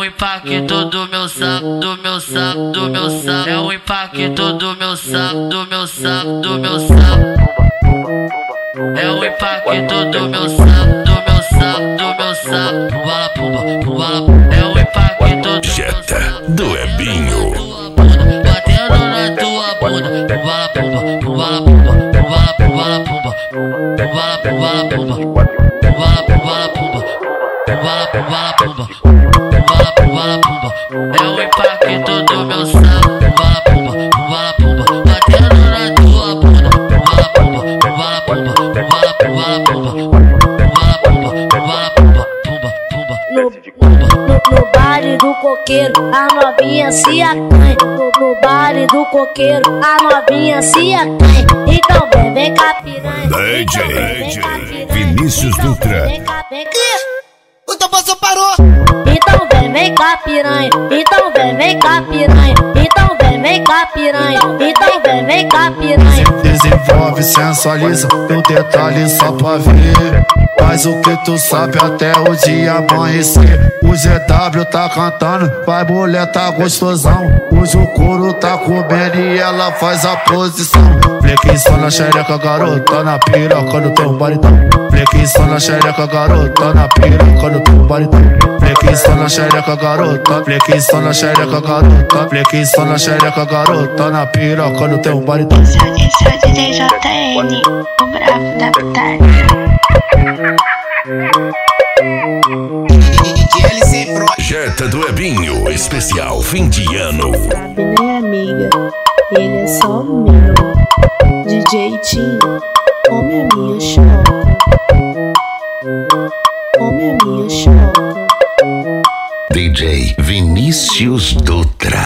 o impacto do meu saco, do meu saco, do meu saco. É o impacto do meu saco, do meu saco, do meu saco. É o impacto do meu saco, do meu saco, do meu saco. Pumbala, pumba, pumbala, pumba. É o impacto do Jetta do Ebinho. Batendo na tua bunda. Pumbala, pumba, pumbala, pumba. Pumbala, pumbala, pumba. Pumbala, pumbala, pumba. Pumbala, pumbala, pumba. Pumbala, pumbala, pumba. Pumbala, pumbala, pumba. É o impacto do meu saco. Pumbala, pumba, pumbala, pumba. Batendo na tua bunda. Pumbala, pumba, pumbala, pumba. Pumbala, pumbala, pumba. Pumbala, pumba, pumbala, pumba. Pumba, pumba. No baile do coqueiro, a novinha se acanha. No baile do coqueiro, a novinha se acanha. Então vem cá piranha. DJ Vinícius Dutra. Vem cá. O tambor parou. Então vem cá piranha. Então vem cá piranha. Então vem cá piranha. Então vem cá piranha. Desenvolve, sensualiza, teu detalhe só pra ver. Faz o que tu sabe até o dia amanhecer. O GW tá cantando, vai mulher tá gostosão. Hoje o couro tá comendo e ela faz a posição. Flequinho na xereca, garota, na piroca no teu baritão. Flequinho na xereca, garota, na piroca no teu baritão. Flequinho na xereca, garota, flequinho na xereca, garota. Flequinho na xereca, garota, na piroca no teu baritão. Esse é o DJ JN, o bravo da batalha. Jetta do Ebinho, especial fim de ano. Sabe, né, amiga? Ele é só meu. DJ Tim, come a minha choca. Come a minha choca. DJ Vinícius Dutra.